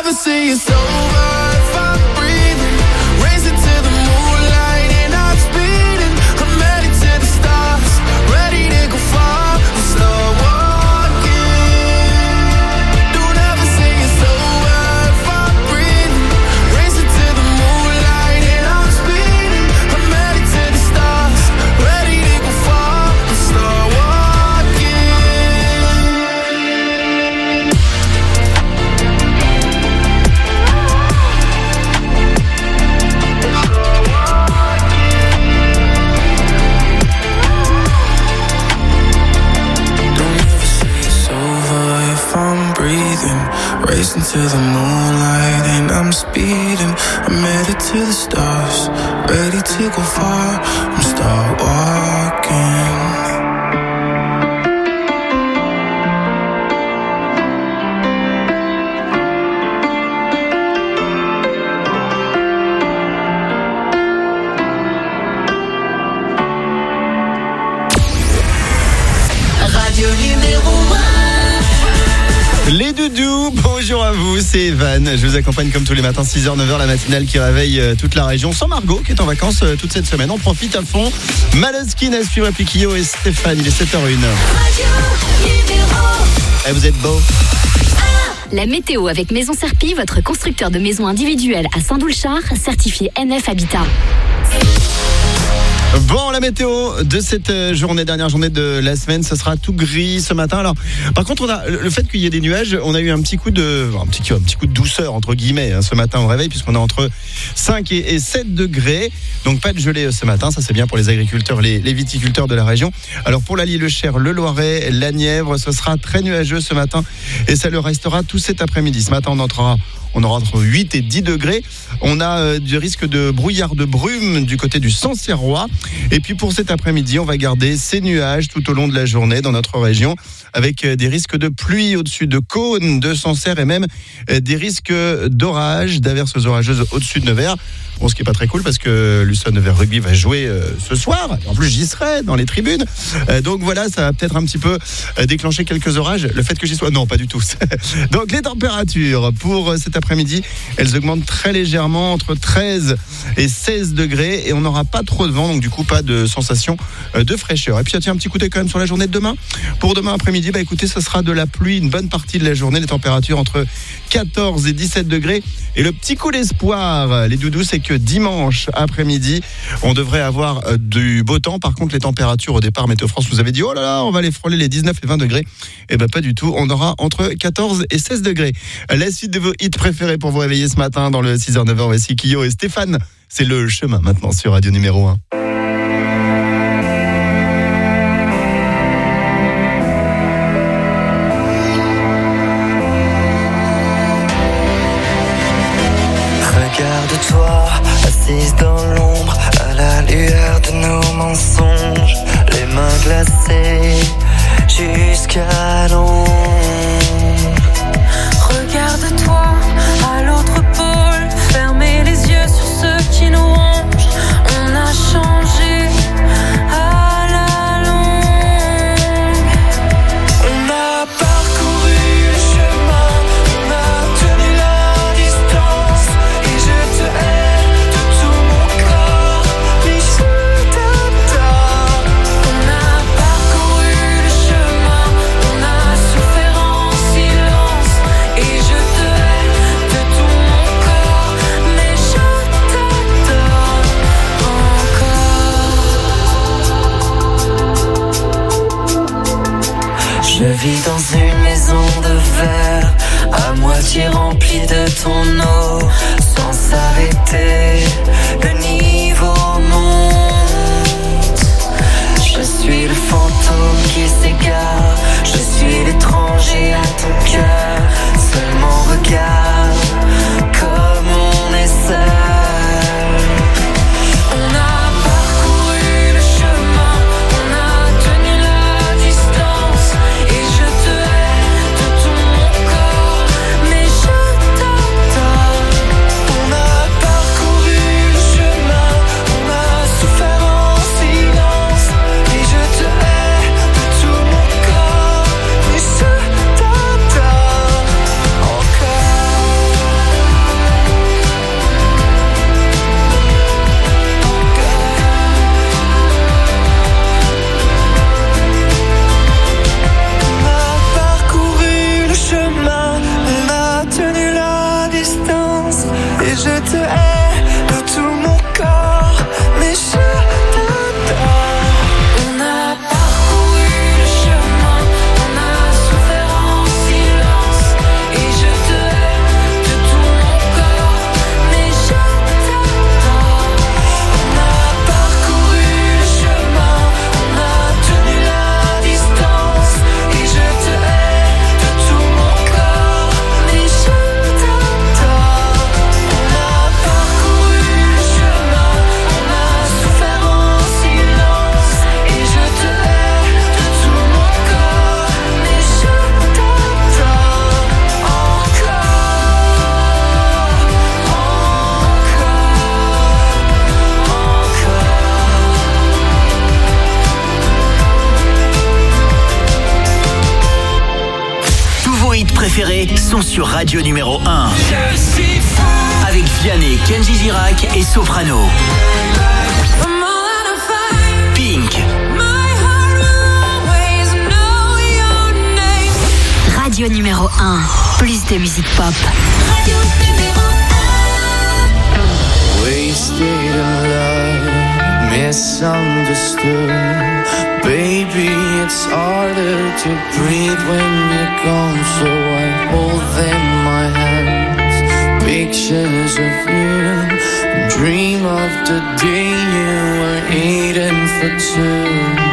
ever see it's over if I'm breathing, racing to the moonlight and I'm speeding. I'm headed to the stars, ready to go far. I'm start walking. Don't ever say it's over if I'm breathing, racing to the moonlight and I'm speeding. I'm headed to the stars, ready to go far. I'm start walking. Racing to the moonlight and I'm speeding. I'm headed to the stars, ready to go far. I'm start walking. Radio numéro 1. Les doudous, bonjour à vous, c'est Evan. Je vous accompagne comme tous les matins, 6h, 9h, la matinale qui réveille toute la région. Sans Margot qui est en vacances toute cette semaine. On profite à fond. Maloskin à suivre, puis Kyo et Stéphane, il est 7h01. Radio numéro 1. Et vous êtes beaux. La météo avec Maison Serpy, votre constructeur de maisons individuelles à Saint-Doulchard, certifié NF Habitat. Bon, la météo de cette dernière journée de la semaine, ce sera tout gris ce matin. Alors, par contre, on a le fait qu'il y ait des nuages, on a eu un petit coup de douceur entre guillemets ce matin au réveil, puisqu'on est entre 5 et 7 degrés. Donc pas de gelée ce matin, ça c'est bien pour les agriculteurs, les viticulteurs de la région. Alors pour l'Allier, le Cher, le Loiret, la Nièvre, ce sera très nuageux ce matin et ça le restera tout cet après-midi. Ce matin, on aura entre 8 et 10 degrés. On a du risque de brouillard de brume du côté du Sancerrois. Et puis pour cet après-midi, on va garder ces nuages tout au long de la journée dans notre région, avec des risques de pluie au-dessus de Cône, de Sancerre et même des risques d'orage, d'averses orageuses au-dessus de Nevers. Bon, ce qui est pas très cool parce que Luçon Nevers Rugby va jouer ce soir. En plus, j'y serai dans les tribunes. Donc voilà, ça va peut-être un petit peu déclencher quelques orages. Le fait que j'y sois, non, pas du tout. Donc les températures pour cet après-midi, elles augmentent très légèrement entre 13 et 16 degrés et on n'aura pas trop de vent, donc du coup pas de sensation de fraîcheur. Et puis tiens, un petit coup d'œil quand même sur la journée de demain. Pour demain après-midi, écoutez, ce sera de la pluie une bonne partie de la journée. Les températures entre 14 et 17 degrés. Et le petit coup d'espoir, les doudous, c'est que dimanche après-midi, on devrait avoir du beau temps. Par contre, les températures au départ, Météo France vous avez dit, oh là là, on va aller frôler les 19 et 20 degrés. Et pas du tout. On aura entre 14 et 16 degrés. La suite de vos hits préférés pour vous réveiller ce matin dans le 6h, 9h, voici Kyo et Stéphane. C'est le chemin maintenant sur Radio numéro 1. Regarde-toi, assise dans l'ombre, à la lueur de nos mensonges, les mains glacées jusqu'à l'ombre. Regarde-toi, à l'autre pôle, fermez les yeux sur ceux qui nous rongent. On a changé à la longue. On a parcouru le chemin, on a tenu la distance. Et je te hais de tout mon corps, mais je t'adore. On a parcouru le chemin, on a souffert en silence. Et je te hais de tout mon corps, mais je t'adore encore. Je vis dans une maison de verre, à moitié remplie de ton eau, sans s'arrêter, le niveau monte. Je suis le fantôme qui s'égare, je suis l'étranger à ton cœur. Seulement regarde comme on est seul. On a parcouru le chemin, on a tenu la distance. Et je te hais de tout mon corps, mais je t'adore. On a parcouru le chemin. préférés sont sur Radio numéro 1. Je suis fou. Avec Vianney, Kenji Girac et Soprano. I'm all out of fight. Pink, My heart will always know your name. Radio numéro 1. Plus de musique pop. Radio numéro 1. Wasted in love, misunderstood. Baby, it's harder to breathe when you're gone. So I hold in my hands pictures of you. Dream of the day you were eating for two.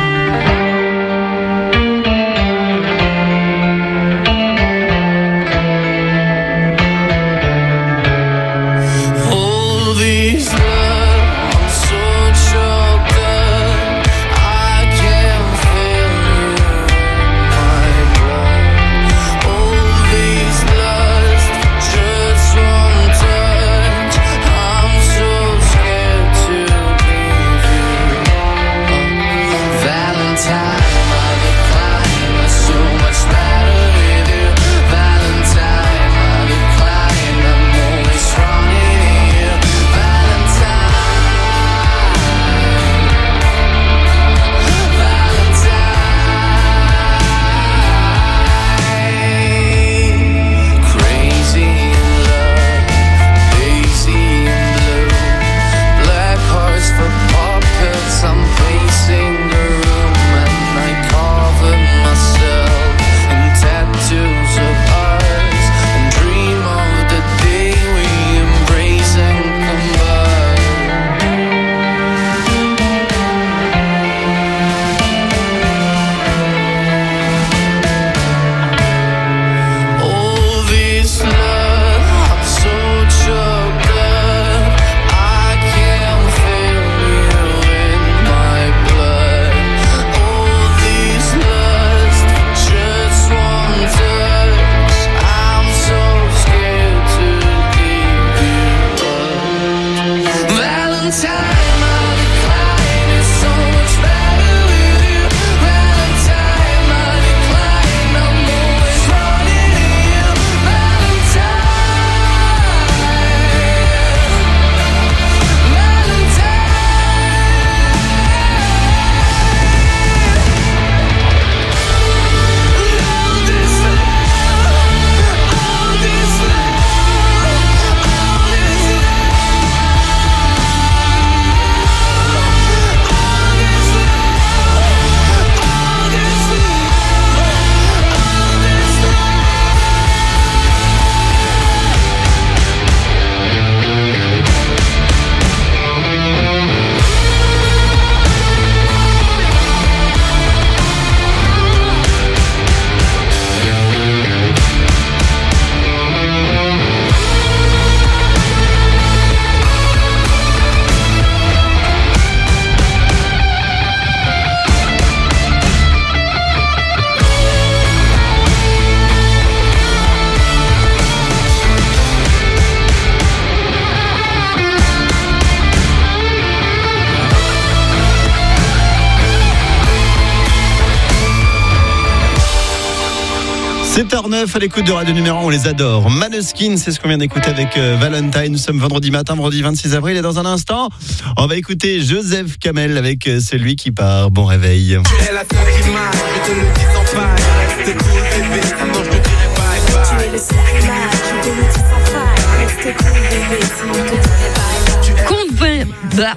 h à l'écoute de Radio Numéro 1, on les adore. Maneskin, c'est ce qu'on vient d'écouter avec Valentine. Nous sommes vendredi matin, vendredi 26 avril. Et dans un instant, on va écouter Joseph Kamel avec celui qui part. Bon réveil. Tu es la seule qui marche, je te le dis sans faille. Reste cool bébé, sinon je te dirai bye bye. Tu es le seul qui marche, je te le dis sans faille. Reste cool bébé, sinon je te dirai bye bye. Compte bah.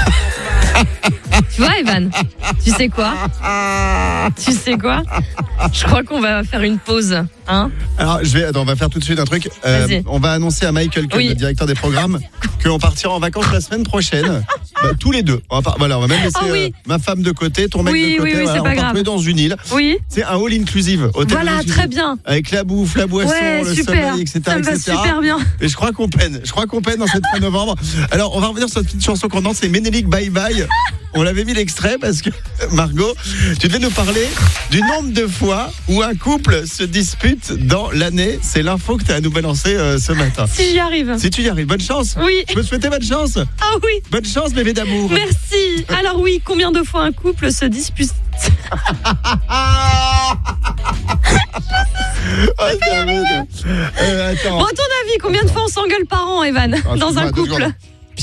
Tu vois, Evan, tu sais quoi? Tu sais quoi? Je crois qu'on va faire une pause, hein? Alors, on va faire tout de suite un truc. On va annoncer à Michael, le directeur des programmes, qu'on partira en vacances la semaine prochaine. Tous les deux. On va même laisser ma femme de côté, ton mec de côté. Oui, c'est pas grave. On part dans une île. Oui. C'est un all inclusive. Voilà, très bien. Avec la bouffe, la boisson, le sommeil, etc. Ça me va super bien. Et je crois qu'on peine. Je crois qu'on peine dans cette fin novembre. Alors, on va revenir sur cette petite chanson qu'on danse, c'est Ménélique Bye Bye. On l'avait mis l'extrait parce que, Margot, tu devais nous parler du nombre de fois où un couple se dispute dans l'année. C'est l'info que tu as à nous balancer ce matin. Si j'y arrive. Si tu y arrives, bonne chance. Oui. Je peux te souhaiter bonne chance. Ah oui. Bonne chance, bébé d'amour. Merci. Alors oui, combien de fois un couple se dispute? Ah, c'est un peu de- attends. Bon, à ton avis, combien de fois on s'engueule par an, Evan, Ah, dans un excuse-moi, 2 couple? secondes.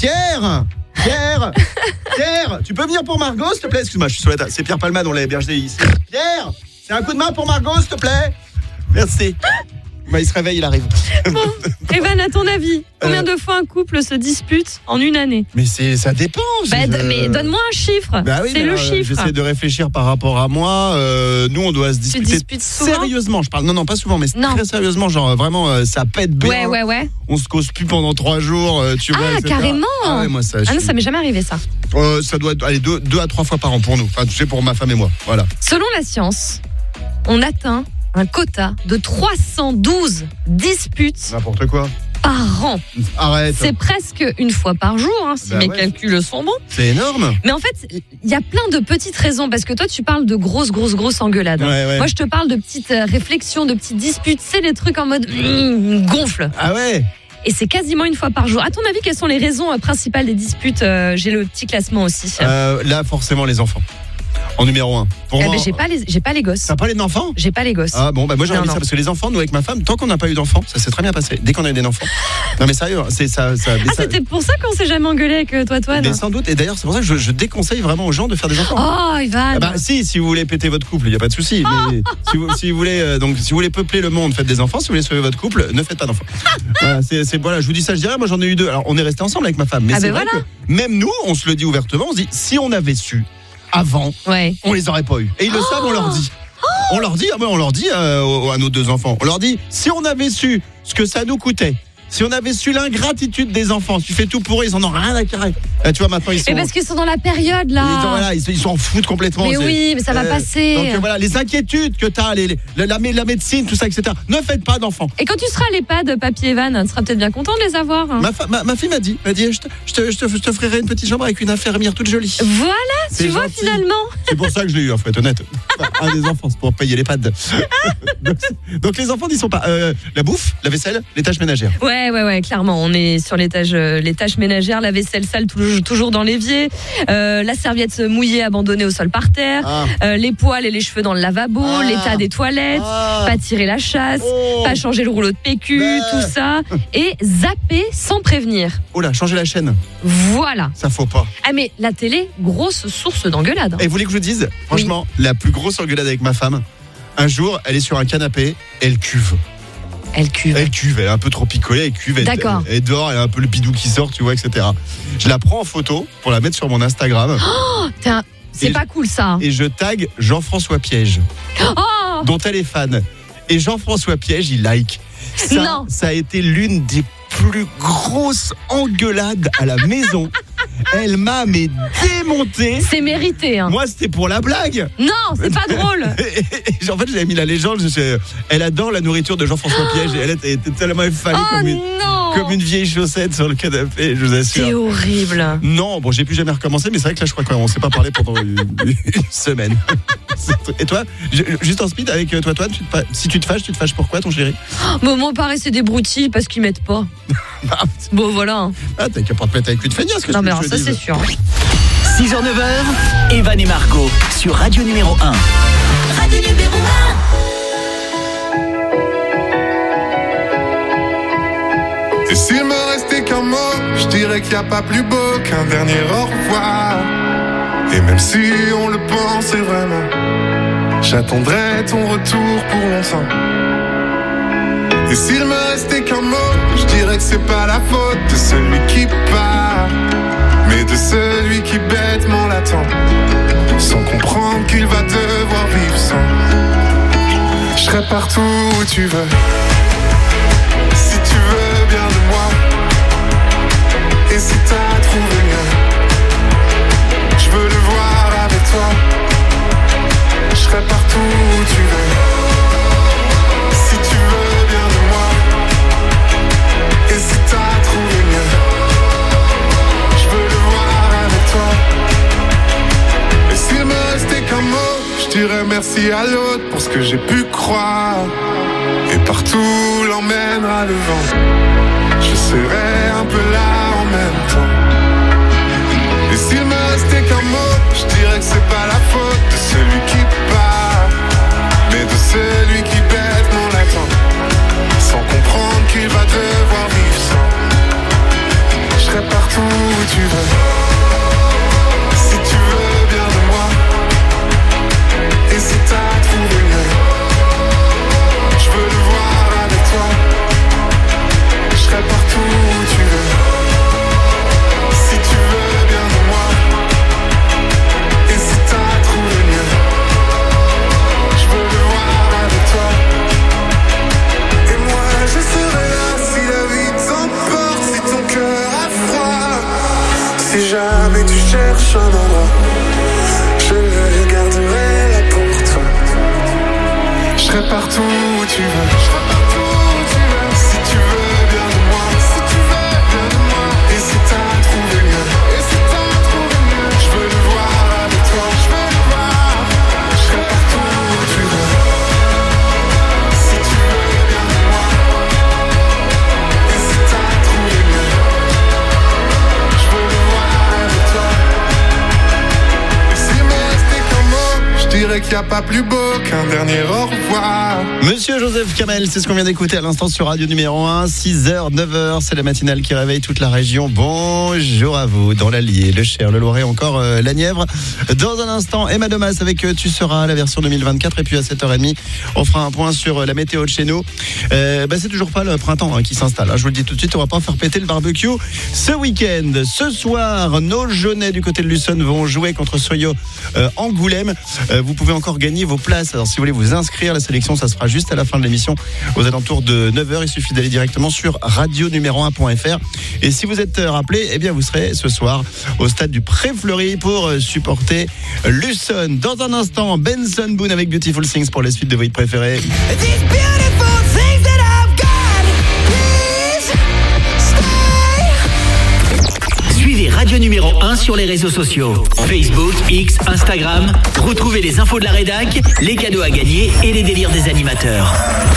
Pierre, tu peux venir pour Margot, s'il te plaît? Excuse-moi, je suis sur la table. C'est Pierre Palmade, on l'a hébergé ici. Pierre, c'est un coup de main pour Margot, s'il te plaît? Merci. Bah, il se réveille, il arrive. Bon, Evan, à ton avis, combien de fois un couple se dispute en une année? Mais ça dépend. Mais donne-moi un chiffre. Bah oui, c'est mais le alors, chiffre. J'essaie de réfléchir par rapport à moi. Nous, on doit se disputer disputes souvent sérieusement. Je parle, non, pas souvent, mais Non. très sérieusement. Genre vraiment, ça pète bien. Ouais. On se cause plus pendant 3 jours. Tu vois. Ah, etc. carrément. Ah ouais, moi ça. Ah non, ça m'est jamais arrivé ça. Ça doit aller 2 à 3 fois par an pour nous. Enfin, tu sais, pour ma femme et moi. Voilà. Selon la science, on atteint un quota de 312 disputes N'importe quoi. par an. Arrête. C'est presque une fois par jour, hein, si Bah mes ouais. calculs sont bons. C'est énorme. Mais en fait, il y a plein de petites raisons, parce que toi, tu parles de grosses engueulades. Ouais. Moi, je te parle de petites réflexions, de petites disputes. C'est les trucs en mode gonfle. Ah ouais. Et c'est quasiment une fois par jour. À ton avis, quelles sont les raisons principales des disputes? J'ai le petit classement aussi. Là, forcément, les enfants. En numéro 1. Pour Eh moi. ben, j'ai pas les gosses. T'as pas les enfants? J'ai pas les gosses. Ah bon, bah moi j'aurais Non, dit ça non. parce que les enfants, nous avec ma femme, tant qu'on n'a pas eu d'enfants, ça s'est très bien passé. Dès qu'on a eu des enfants. Non mais sérieux, c'est ça. Mais Ah, c'était pour ça qu'on s'est jamais engueulé avec toi, Toine. mais sans doute. Et d'ailleurs, c'est pour ça que je déconseille vraiment aux gens de faire des enfants. Oh, Ivan. Ah bah si vous voulez péter votre couple, il y a pas de souci. Mais si vous voulez si vous voulez peupler le monde, faites des enfants. Si vous voulez sauver votre couple, ne faites pas d'enfants. Voilà, voilà, je vous dis ça, je dirais. Moi j'en ai eu 2. Alors on est resté ensemble avec ma femme, mais Ah c'est ben vrai voilà. que même nous, on se le dit ouvertement, on se dit si on avait su avant, Ouais. on les aurait pas eu. Et ils le savent, on leur dit. On leur dit, à nos 2 enfants, on leur dit, si on avait su ce que ça nous coûtait, si on avait su l'ingratitude des enfants, tu fais tout pour eux, ils en ont rien à carrer. Là, tu vois, maintenant, ils sont... Et parce qu'ils sont dans la période là. Ils s'en foutent complètement. Mais oui, mais ça va passer. Donc voilà, les inquiétudes que t'as, la médecine, tout ça, etc. Ne faites pas d'enfants. Et quand tu seras à l'EHPAD, papy Evan, tu seras peut-être bien content de les avoir. hein. Ma fille m'a dit, je te ferai une petite chambre avec une infirmière toute jolie. Voilà, C'est tu vois gentil. finalement. C'est pour ça que je l'ai eu, faut être honnête. Enfin, un des enfants, c'est pour payer les pads. donc les enfants n'y sont pas. La bouffe, la vaisselle, les tâches ménagères. Ouais, clairement. On est sur les tâches ménagères, la vaisselle sale toujours dans l'évier, la serviette mouillée abandonnée au sol par terre, les poils et les cheveux dans le lavabo, Ah. l'état des toilettes, pas tirer la chasse, Oh. pas changer le rouleau de PQ, Bah. tout ça, et zapper sans prévenir. Oh là, changer la chaîne, Voilà. ça faut pas. Ah mais la télé, grosse source d'engueulade. hein. Et vous voulez que je vous dise, franchement, la plus grosse engueulade avec ma femme, un jour, elle est sur un canapé, elle cuve. Elle cuve. Elle est un peu trop picolée, elle cuve. D'accord. Elle dort, elle a un peu le bidou qui sort, tu vois, etc. Je la prends en photo pour la mettre sur mon Instagram C'est Et pas cool ça. et je tag Jean-François Piège, Oh dont elle est fan. Et Jean-François Piège, il like. Non. Ça a été l'une des plus grosses engueulades à la maison. Elle m'a démonté. C'est mérité. Hein. Moi, c'était pour la blague. Non, c'est pas drôle. Et en fait, j'avais mis la légende. Elle adore la nourriture de Jean-François Piège. Et elle était tellement effalée Oh non. comme une vieille chaussette sur le canapé, je vous assure. C'est horrible. Non, bon, j'ai plus jamais recommencé, mais c'est vrai que là, je crois qu'on s'est pas parlé pendant une semaine. Et toi, juste en speed avec toi, si tu te fâches pourquoi, ton chéri? Bon, moi, pareil, c'est des broutilles parce qu'ils mettent pas. Bon, voilà. hein. Ah, t'as qu'à pas te mettre avec une feignasse, que Non, je mais te alors, ça, dise. c'est sûr. 6h, 9h, Evan et Margot sur Radio numéro 1. Radio numéro 1. Et s'il me restait qu'un mot, je dirais qu'il n'y a pas plus beau qu'un dernier au revoir. Et même si on le pensait vraiment, j'attendrai ton retour pour longtemps. Et s'il me restait qu'un mot, je dirais que c'est pas la faute de celui qui part, mais de celui qui bêtement l'attend, sans comprendre qu'il va devoir vivre sans. Je serai partout où tu veux, si tu veux bien de moi. Et si t'as trouvé mieux, je veux le voir avec toi. Je serai partout où tu veux, si tu veux bien de moi. Et si t'as trouvé mieux, je veux le voir avec toi. Et s'il me restait qu'un mot, je dirais merci à l'autre pour ce que j'ai pu croire. Et partout l'emmènera le vent, je serai un peu là en même temps. Et s'il me restait qu'un mot, je dirais que c'est pas la faute de celui qui part, mais de celui qui bêtement l'attend, cherches un endroit, je le garderai là pour toi. Je serai partout où tu veux, si tu veux bien de moi, et si t'as trouvé mieux, je veux le voir avec toi, je serai partout où tu veux, si tu veux bien de moi, et si t'as trouvé mieux, je veux le voir avec toi. Et s'il me restait qu'un mot, je dirais qu'il n'y a pas plus beau qu'un dernier au revoir. Monsieur Joseph Kamel, c'est ce qu'on vient d'écouter à l'instant sur Radio numéro 1, 6h, 9h, c'est la matinale qui réveille toute la région. Bonjour à vous, dans l'Allier, le Cher, le Loiret, encore la Nièvre. Dans un instant, Emma Domas avec Tu seras, la version 2024, et puis à 7h30, on fera un point sur la météo de chez nous. C'est toujours pas le printemps qui s'installe, je vous le dis tout de suite, on va pas faire péter le barbecue ce week-end. Ce soir, nos Jaunais du côté de Luçon vont jouer contre Soyo Angoulême. Vous pouvez encore gagner vos places, alors si vous voulez vous inscrire, la sélection ça se fera juste à la fin de l'émission aux alentours de 9h. Il suffit d'aller directement sur radionuméro1.fr, et si vous êtes rappelé, eh bien vous serez ce soir au stade du Pré-Fleury pour supporter Luçon. Dans un instant, Benson Boone avec Beautiful Things pour les suites de vos hits préférés. These beautiful things that I've got, please stay. Suivez Radio numéro 1 sur les réseaux sociaux. Facebook, X, Instagram. Retrouvez les infos de la rédac, les cadeaux à gagner et les délires des animateurs.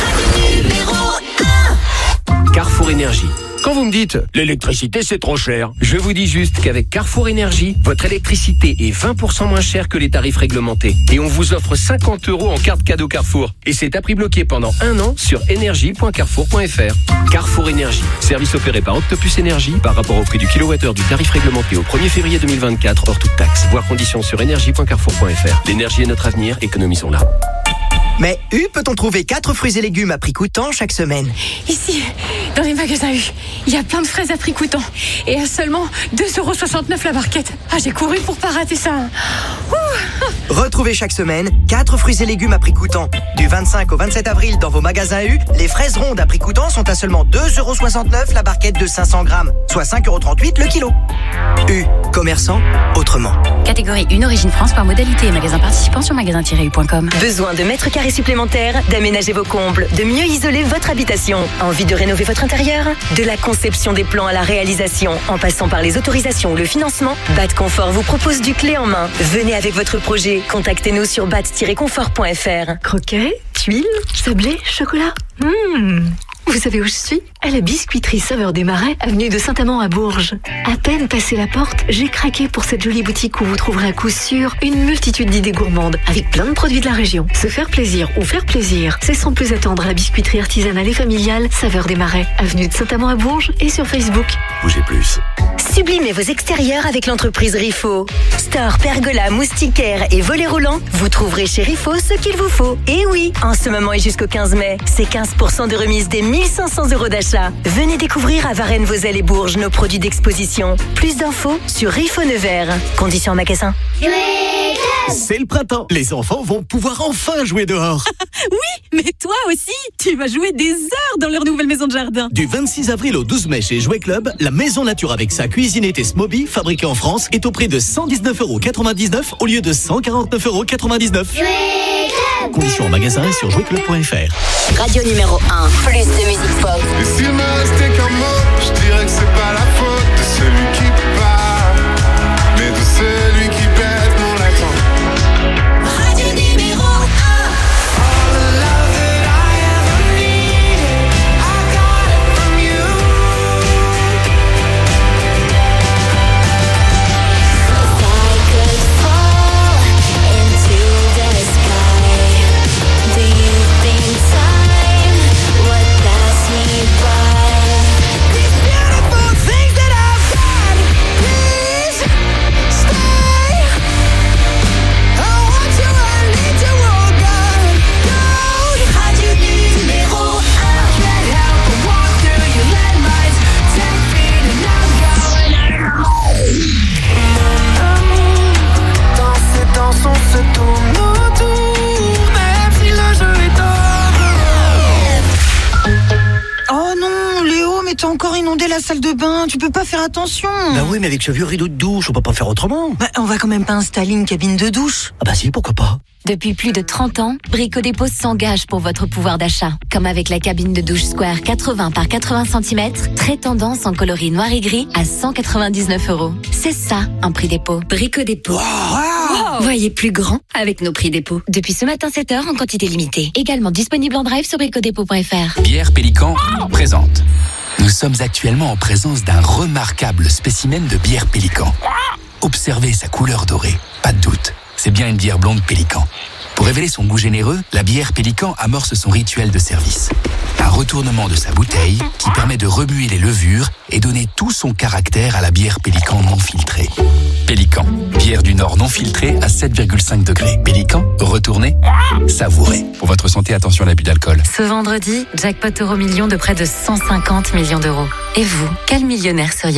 Carrefour Énergie. Quand vous me dites l'électricité c'est trop cher, je vous dis juste qu'avec Carrefour Énergie, votre électricité est 20% moins chère que les tarifs réglementés. Et on vous offre 50 € en carte cadeau Carrefour. Et c'est à prix bloqué pendant 1 an sur énergie.carrefour.fr. Carrefour Énergie. Service opéré par Octopus Énergie par rapport au prix du kilowattheure du tarif réglementé au 1er février 2024 hors toute taxe. Voir conditions sur énergie.carrefour.fr. L'énergie est notre avenir, économisons-la. Mais U, peut-on trouver 4 fruits et légumes à prix coûtant chaque semaine? Ici, dans les magasins U, il y a plein de fraises à prix coûtant. Et à seulement 2,69 € la barquette. Ah, j'ai couru pour pas rater ça. Ouh. Retrouvez chaque semaine 4 fruits et légumes à prix coûtant. Du 25 au 27 avril dans vos magasins U, les fraises rondes à prix coûtant sont à seulement 2,69 € la barquette de 500 grammes, soit 5,38 € le kilo. U, commerçant autrement. Catégorie 1, origine France par modalité. Magasin participant sur magasin-u.com. Besoin de mètres carrés supplémentaires, d'aménager vos combles, de mieux isoler votre habitation. Envie de rénover votre intérieur? De la conception des plans à la réalisation, en passant par les autorisations ou le financement, BAT Confort vous propose du clé en main. Venez avec votre projet. Contactez-nous sur bat-confort.fr. Croquets, tuiles, sablés, chocolat. Vous savez où je suis? À la biscuiterie Saveur des Marais, avenue de Saint-Amand à Bourges. À peine passé la porte, j'ai craqué pour cette jolie boutique où vous trouverez à coup sûr une multitude d'idées gourmandes, avec plein de produits de la région. Se faire plaisir ou faire plaisir, c'est sans plus attendre à la biscuiterie artisanale et familiale Saveur des Marais, avenue de Saint-Amand à Bourges et sur Facebook. Bougez plus. Sublimez vos extérieurs avec l'entreprise Rifo. Store, pergola, moustiquaire et volets roulants, vous trouverez chez Rifo ce qu'il vous faut. Et oui, en ce moment et jusqu'au 15 mai, c'est 15% de remise des 1500 € d'achat. Venez découvrir à Varennes, Vosel et Bourges nos produits d'exposition. Plus d'infos sur Rifo Nevers. Conditions en magasin. C'est le printemps. Les enfants vont pouvoir enfin jouer dehors. Oui, mais toi aussi, tu vas jouer des heures dans leur nouvelle maison de jardin. Du 26 avril au 12 mai chez Jouet Club, la maison nature avec sa cuisinette et Smoby, fabriquée en France, est au prix de 119,99 € au lieu de 149,99 €. Conditions en magasin et sur jouetclub.fr. Radio numéro 1, plus de musique pop. Et s'il me restait qu'un mot, je dirais que c'est pas la faute de celui qui part, mais de celui qui baisse mon latin. Radio numéro 1. All the love that I ever needed, I got it from you. If I could fall into the sky, do you think time would pass me by? inonder la salle de bain. Tu peux pas faire attention. Bah oui, mais avec ce vieux rideau de douche, on peut pas faire autrement. Bah, on va quand même pas installer une cabine de douche. Ah bah si, pourquoi pas. Depuis plus de 30 ans, Brico Dépôt s'engage pour votre pouvoir d'achat. Comme avec la cabine de douche Square 80 par 80 cm, très tendance en coloris noir et gris à 199 €. C'est ça, un prix dépôt. Brico Dépôt. Wow. Voyez plus grand avec nos prix dépôt. Depuis ce matin 7h en quantité limitée. Également disponible en drive sur bricodépôt.fr. Bière Pélican présente. Nous sommes actuellement en présence d'un remarquable spécimen de bière Pélican. Observez sa couleur dorée, pas de doute. C'est bien une bière blonde Pélican. Pour révéler son goût généreux, la bière Pélican amorce son rituel de service. Un retournement de sa bouteille qui permet de remuer les levures et donner tout son caractère à la bière Pélican non filtrée. Pélican, bière du Nord non filtrée à 7,5 degrés. Pélican, retournez, savourez. Pour votre santé, attention à l'abus d'alcool. Ce vendredi, jackpot Euro-Million de près de 150 millions d'euros. Et vous, quel millionnaire seriez-vous ?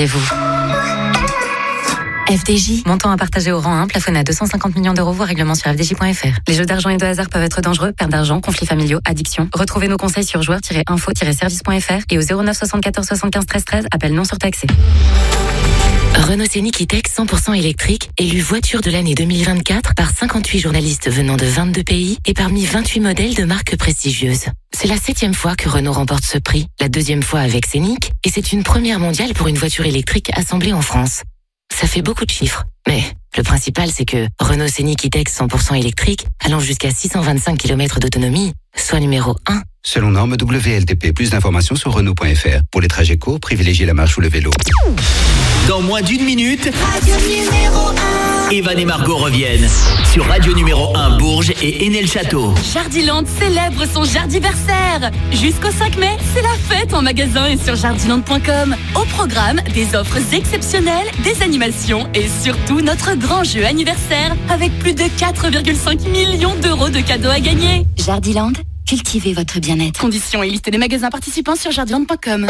FDJ, montant à partager au rang 1, plafonné à 250 millions d'euros, voire règlement sur fdj.fr. Les jeux d'argent et de hasard peuvent être dangereux, perte d'argent, conflits familiaux, addiction. Retrouvez nos conseils sur joueurs-info-service.fr et au 09 74 75 13 13, appel non surtaxé. Renault Scénic E-Tech 100% électrique, élu voiture de l'année 2024 par 58 journalistes venant de 22 pays et parmi 28 modèles de marques prestigieuses. C'est la 7e fois que Renault remporte ce prix, la 2e fois avec Scénic, et c'est une première mondiale pour une voiture électrique assemblée en France. Ça fait beaucoup de chiffres, mais le principal c'est que Renault Scénic E-Tech 100% électrique, allant jusqu'à 625 km d'autonomie, soit numéro 1. Selon norme WLTP, plus d'informations sur Renault.fr. Pour les trajets courts, privilégiez la marche ou le vélo. Dans moins d'une minute, Radio numéro 1. Evan et Margot reviennent sur Radio numéro 1 Bourges et Enel-Château. Jardiland célèbre son jardiversaire. Jusqu'au 5 mai, c'est la fête en magasin et sur jardiland.com. Au programme, des offres exceptionnelles, des animations et surtout notre grand jeu anniversaire avec plus de 4,5 millions d'euros de cadeaux à gagner. Jardiland, cultivez votre bien-être. Conditions et liste des magasins participants sur jardiland.com.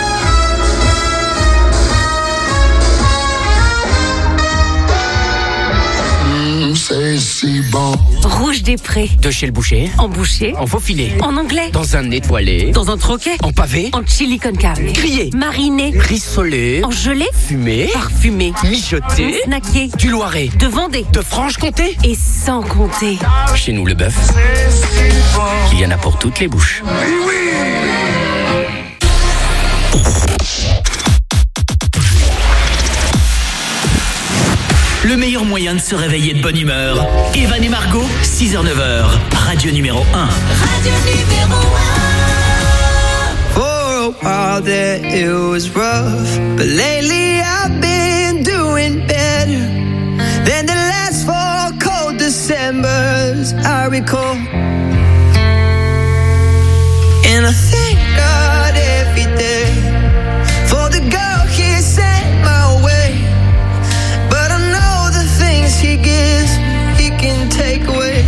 Rouge des Prés. De chez le boucher. En boucher. En faux filet. En anglais. Dans un étoilé. Dans un troquet. En pavé. En chili con carne. Grillé. Mariné. Rissolé. En gelée. Fumé. Parfumé. Mijoté. Snacké. Du Loiret. De Vendée. De Franche-Comté. Et sans compter. Chez nous, le bœuf, il y en a pour toutes les bouches. Le meilleur moyen de se réveiller de bonne humeur. Evan et Margot, 6h-9h. Radio numéro 1. Radio numéro 1. For a while there it was rough, but lately I've been doing better than the last 4 cold Decembers I recall. And I thank God every day for the girl He sent my way. But I know the things He gives, He can take away.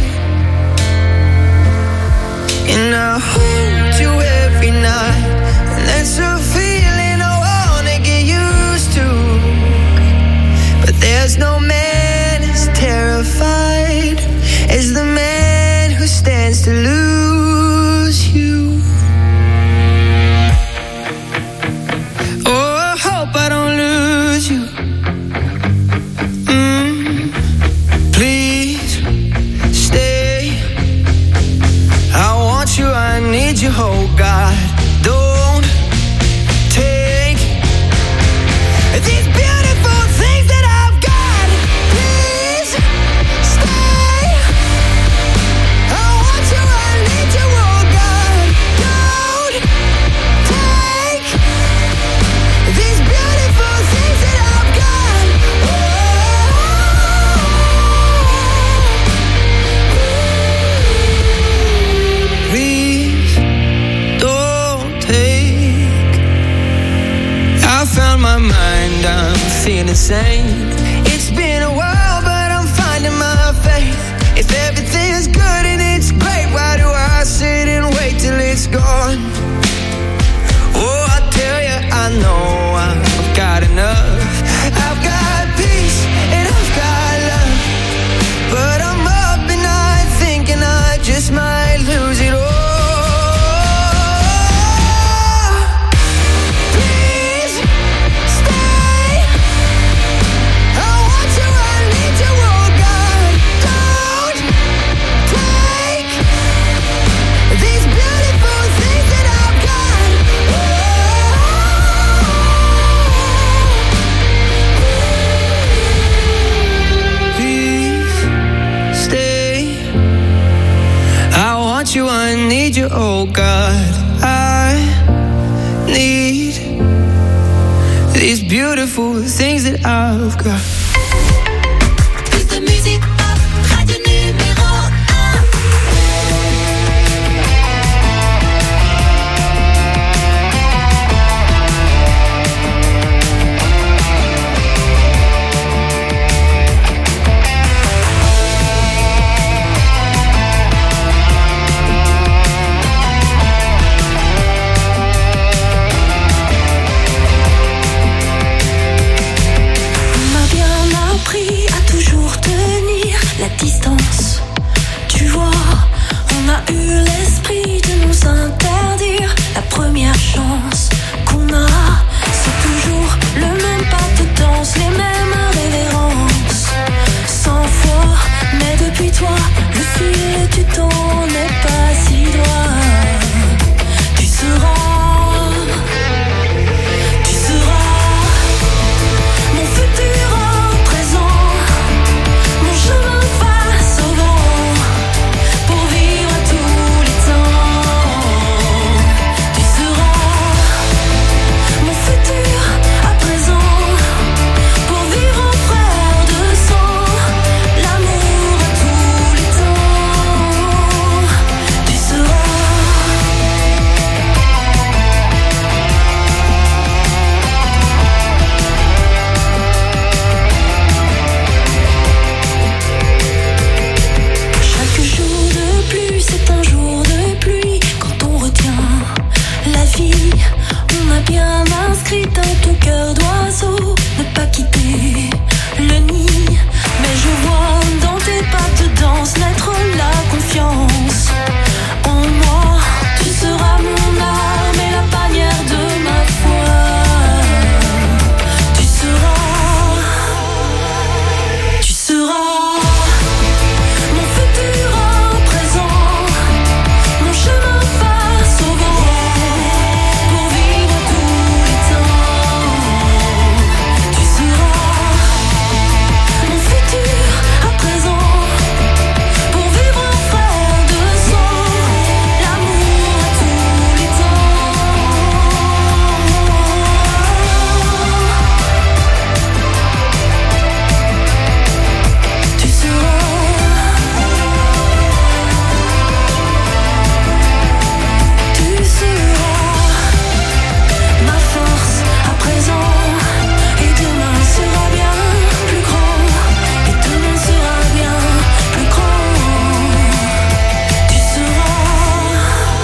And I hold you every night, and that's a feeling I wanna get used to. But there's no man as terrified as the man who stands to lose you. Oh, I hope I don't lose you. Please stay. I want you, I need you, oh God. Don't take these beautiful things that I've got. Please stay. I want you, I need you, oh God. Don't take these beautiful things that I've got. Please don't take. I found my mind, I'm feeling sane. It's been a while, but I'm finding my faith. If everything's good and it's great, why do I sit and wait till it's gone? Oh, I tell you, I know I've got enough. I've got peace and I've got love, but I'm up and I thinking I just might lose it all. Please you, oh God. I need these beautiful things that I've got. Plus de musique pop, radio numéro 1. On m'a bien appris à toujours tenir la distance. Tu vois, on a eu l'esprit de nous interdire la première chance qu'on a. C'est toujours le même pas de danse, les mêmes révérences. 100 fois, mais depuis toi, le fil du temps n'est pas si droit. Tu seras mon futur en présent, mon chemin face au vent, pour vivre à tous les temps. Tu seras mon futur à présent, pour vivre en frère de sang, l'amour à tous les temps. Tu seras chaque jour de pluie, c'est un jour de pluie. Quand on retient la vie, on a bien inscrit dans ton cœur d'oiseau ne pas quitter le nid. Mais je vois dans tes pas de danse naître la confiance en moi. Tu seras mon arme et la bannière de ma foi. Tu seras mon futur en présent, mon chemin face au vent, pour vivre tous les temps. Tu seras mon futur à présent, pour vivre en frère de sang, l'amour à tous les temps. Tu seras ma force à présent, et demain sera bien plus grand, et demain sera bien plus grand. Tu seras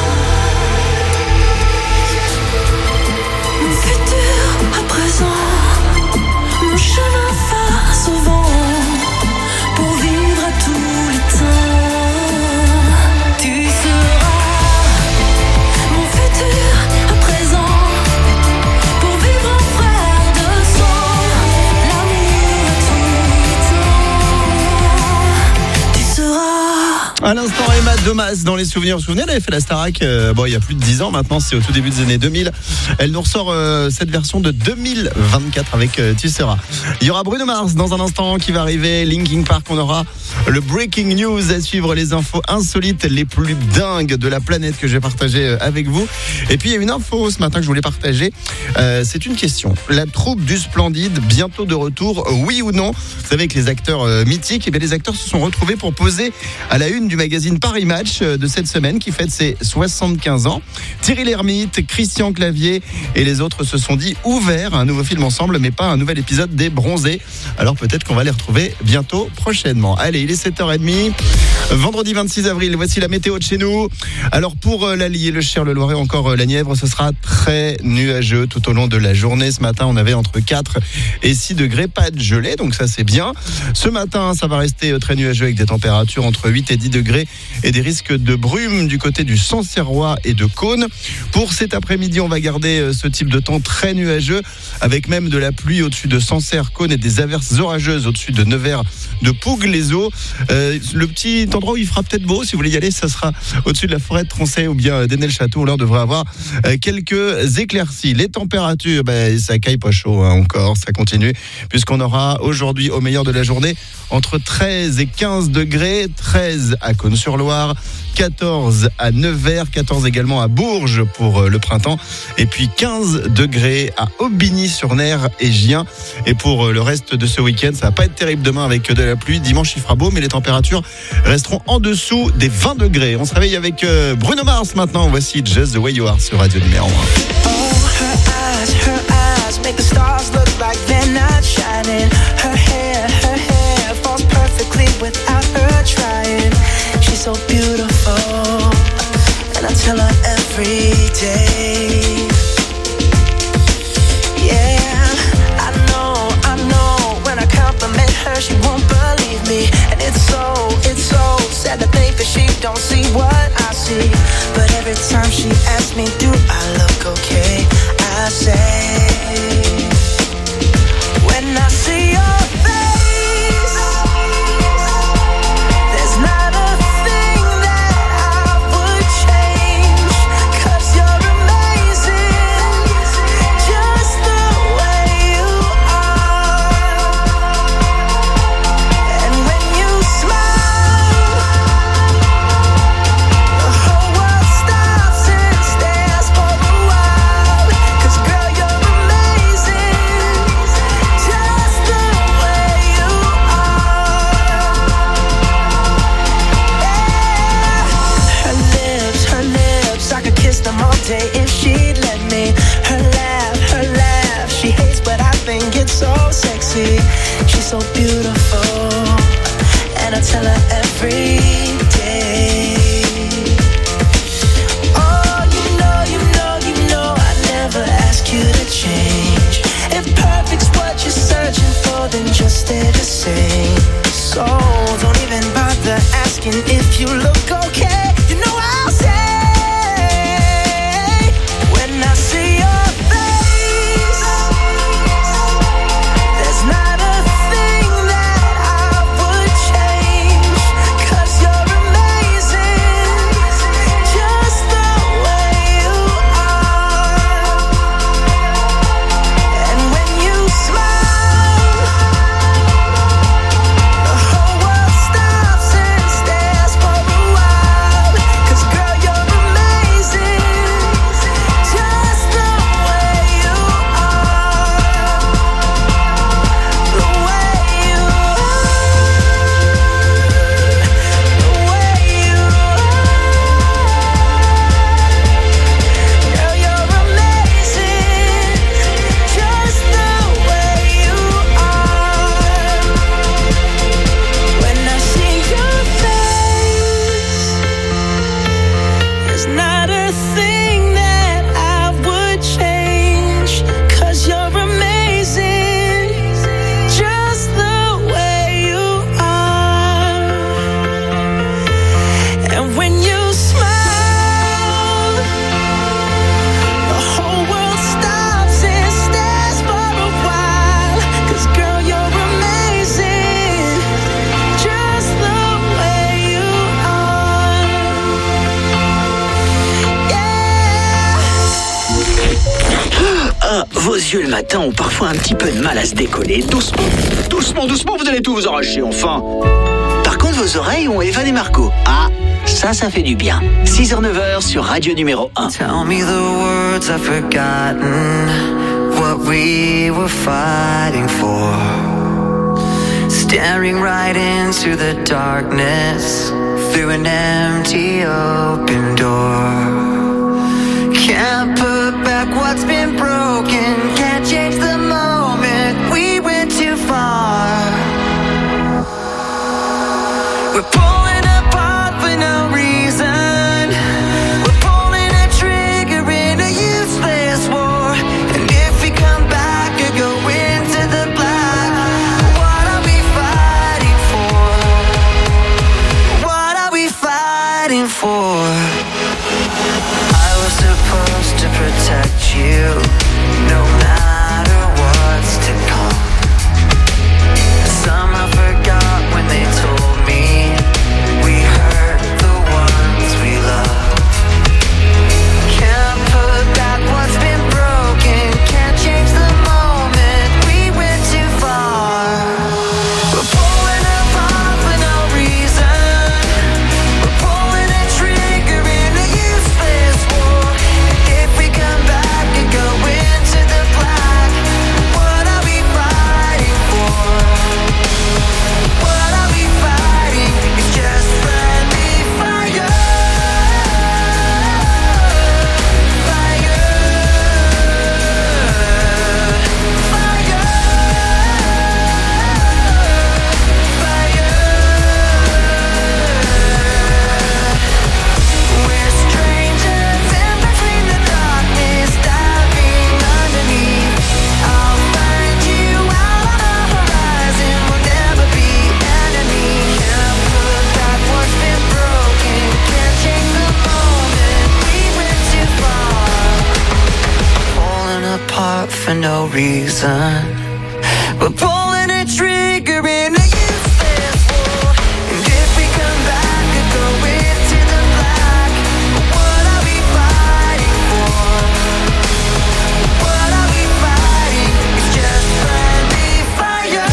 mon futur à présent, mon chemin face au vent, pour vivre à tous les temps. Tu seras mon futur à présent, pour vivre en frère de sang, l'amour à tous les temps. Tu seras À l'instant, Emma Domas dans les souvenirs. Vous vous souvenez, elle avait fait la Starac il y a plus de 10 ans maintenant, c'est au tout début des années 2000. Elle nous ressort cette version de 2024 avec Tu seras. Il y aura Bruno Mars dans un instant qui va arriver, Linkin Park, on aura le Breaking News à suivre, les infos insolites les plus dingues de la planète que je vais partager avec vous. Et puis il y a une info ce matin que je voulais partager, c'est une question. La troupe du Splendide, bientôt de retour, oui ou non? Vous savez que les acteurs mythiques, les acteurs se sont retrouvés pour poser à la une du magazine Paris Match de cette semaine qui fête ses 75 ans. Thierry Lhermitte, Christian Clavier et les autres se sont dit ouverts à un nouveau film ensemble, mais pas un nouvel épisode des Bronzés. Alors peut-être qu'on va les retrouver bientôt, prochainement. Allez, il est 7h30. Vendredi 26 avril, voici la météo de chez nous. Alors pour l'Allier, le Cher, le Loiret, encore la Nièvre, ce sera très nuageux tout au long de la journée. Ce matin, on avait entre 4 et 6 degrés, pas de gelée, donc ça c'est bien. Ce matin, ça va rester très nuageux avec des températures entre 8 et 10 degrés et des risques de brume du côté du Sancerrois et de Cône. Pour cet après-midi, on va garder ce type de temps très nuageux avec même de la pluie au-dessus de Sancerre, Cône et des averses orageuses au-dessus de Nevers, de Pougues-les-Eaux. Le petit endroit où il fera peut-être beau, si vous voulez y aller, ça sera au-dessus de la forêt de Tronchet ou bien d'Enel-Château. On devrait avoir quelques éclaircies. Les températures, ça caille pas chaud encore, ça continue, puisqu'on aura aujourd'hui au meilleur de la journée entre 13 et 15 degrés, 13 à Cône-sur-Loire. Saône-sur-Loire, 14 à Nevers, 14 également à Bourges pour le printemps, et puis 15 degrés à Aubigny-sur-Ner et Gien. Et pour le reste de ce week-end, ça va pas être terrible demain avec de la pluie. Dimanche, il fera beau, mais les températures resteront en dessous des 20 degrés. On se réveille avec Bruno Mars maintenant. Voici Just the Way You Are sur Radio numéro 1. Her eyes make the stars look like they're not shining. Her hair falls perfectly without her trying. She's so beautiful, and I tell her every day. Yeah, I know, when I compliment her, she won't believe me. And it's so sad to think that she don't see what I see. But every time she asks me, do I look okay? I say, when I see your face, there's not a thing that I would change, 'cause you're amazing, just the way you are. And when you smile, the whole world stops and stares for a while. 'Cause girl, you're amazing, just the way you are. Yeah. Her lips, I could kiss them all day if she'd let me. Her laugh, she hates but I think it's so sexy. She's so beautiful, and I tell her every day. Oh, you know, I never ask you to change. If perfect's what you're searching for, then just stay the same. So don't even bother asking if you look okay. You know I'll say, when I see your face, there's not a thing that I would change, 'cause you're amazing, just the way you are. And when you smile, the whole world stops and stares for a while. 'Cause girl, you're amazing, just the way you are. The way you girl, you're amazing, just the way you are. When I see your face, there's not a thing that I would change, 'cause you're amazing, just the way you are. And when you smile, the whole world stops and stares for a while. 'Cause girl, you're amazing, just the way you are. Ah, vos yeux le matin ont parfois un petit peu de mal à se décoller. Doucement, vous allez tout vous arracher, enfin. Par contre, vos oreilles ont Evan et Marco. Ah, ça fait du bien. 6h-9h sur Radio numéro 1. Tell me the words I've forgotten, what we were fighting for. Staring right into the darkness, through an empty open door. Can't put back what's been broken, can't change the moment, we went too far. We're pulling apart for no reason. We're pulling a trigger in a useless war. And if we come back or go into the black, what are we fighting for? What are we fighting for? I was supposed to protect you. reason. We're pulling a trigger in a useless war. And if we come back, we're going to the black. What are we fighting for? What are we fighting? It's just friendly fire.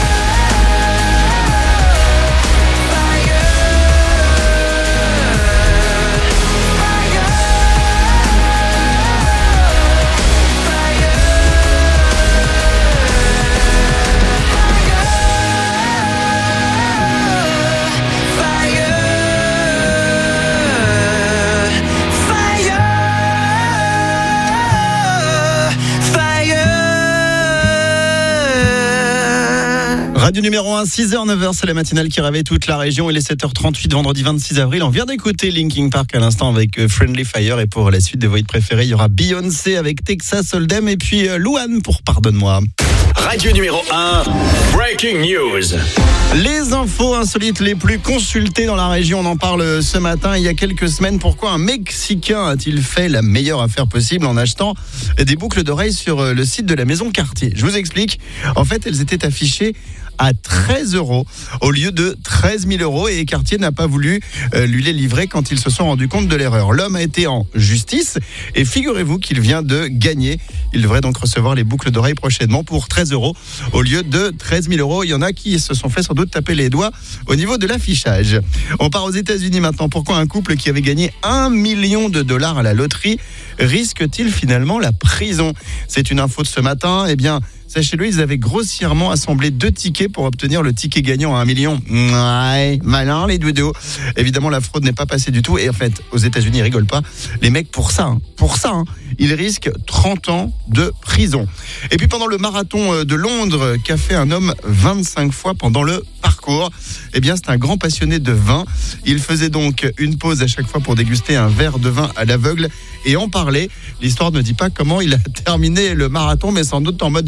Radio numéro 1, 6h, 9h, c'est la matinale qui réveille toute la région. Il est 7h38, vendredi 26 avril. On vient d'écouter Linkin Park à l'instant avec Friendly Fire. Et pour la suite de vos hits préférés, il y aura Beyoncé avec Texas Hold'em et puis Louane pour Pardonne-moi. Radio numéro 1, Breaking News. Les infos insolites les plus consultées dans la région, on en parle ce matin. Il y a quelques semaines, pourquoi un Mexicain a-t-il fait la meilleure affaire possible en achetant des boucles d'oreilles sur le site de la maison Cartier? Je vous explique. En fait, elles étaient affichées à 13 € au lieu de 13 000 € et Cartier n'a pas voulu lui les livrer quand ils se sont rendus compte de l'erreur. L'homme a été en justice et figurez-vous qu'il vient de gagner. Il devrait donc recevoir les boucles d'oreilles prochainement pour 13 € au lieu de 13 000 €. Il y en a qui se sont fait sans doute taper les doigts au niveau de l'affichage. On part aux États-Unis maintenant. Pourquoi un couple qui avait gagné $1 million à la loterie risque-t-il finalement la prison? C'est une info de ce matin. Eh bien, sachez-le, ils avaient grossièrement assemblé 2 tickets pour obtenir le ticket gagnant à $1 million. Ouais, malin les doudous. Évidemment, la fraude n'est pas passée du tout. Et en fait, aux États-Unis, ils rigolent pas. Les mecs, pour ça, ils risquent 30 ans de prison. Et puis pendant le marathon de Londres, qu'a fait un homme 25 fois pendant le parcours? Eh bien, c'est un grand passionné de vin. Il faisait donc une pause à chaque fois pour déguster un verre de vin à l'aveugle et en parler. L'histoire ne dit pas comment il a terminé le marathon, mais sans doute en mode